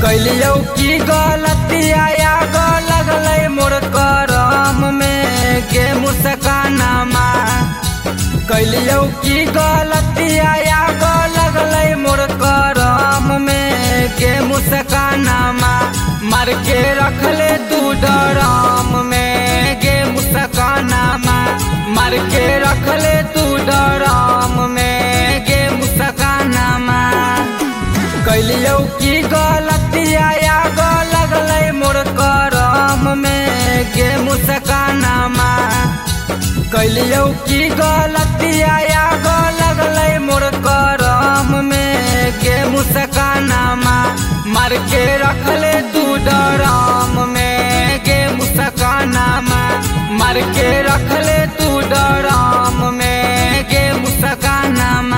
कैलियो की गलतिया याद लगलै मोर करम में गे मुस्कानमा। कैलियो की गलतिया याद लगलै मोर करम में गे मुस्कानमा। मार के रखले तू डराम में गे मुस्कानमा। मार के रखले तू डराम में गे मुस्कानमा। कैलियो की गलतिया याद लगलै मोर करम में गे मुस्कानमा। कैलियो की गलतिया याद लगलै मोर करम में गे मुस्कानमा। मार के रखले तू डराम में गे मुस्कानमा। मार के रखले तू डराम में गे मुस्कानमा।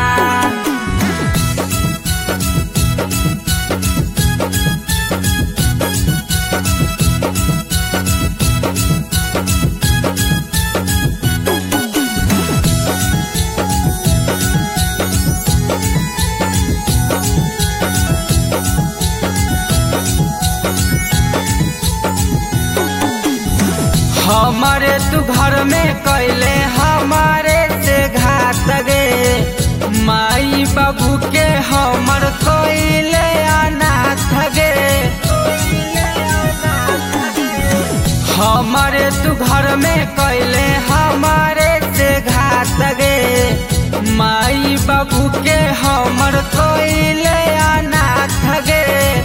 हमारे तू घर में कैले हमारे से घात गे। माई बाबू के हमर कैले अनाथ गे। हमारे तू घर में कैले हमारे से घात गे। माई बाबू के हमर कैले अनाथ गे।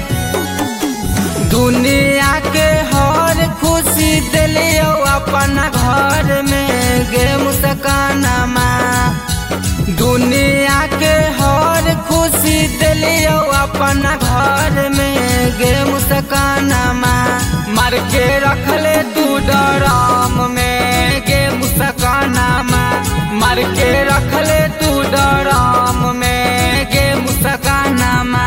दुनिया के हर खुशी दिलियो अपना घर में गे मुस्कानमा। दुनिया के हर खुशी दिलियो अपना घर में गे मुस्कानमा। मार के रखले तू डराम में गे मुस्कानमा। मार के रखले तू डराम में गे मुस्कानमा।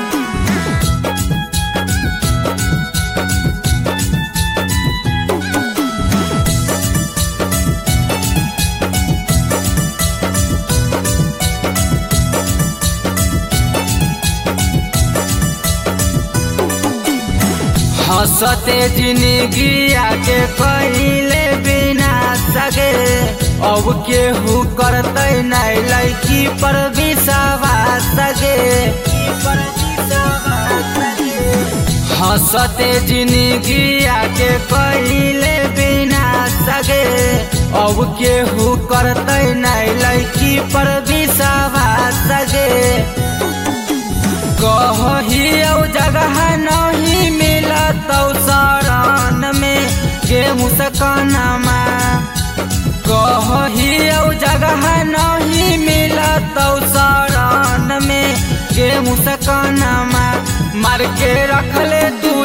हंसते जिंदगी आके कैले बिना सगे। अब केहू करते नहीं लड़की पर विश्वास गे। हंसते जिंदगी आके कैले बिना सगे। अब केहू करते नहीं लड़की पर विश्वास गे। कहियो जगह नहीं मिलत शरण में गे मुस्कानमा। कहियो जगह नहीं मिलत शरण में गे मुस्कानमा। मार के रखले तू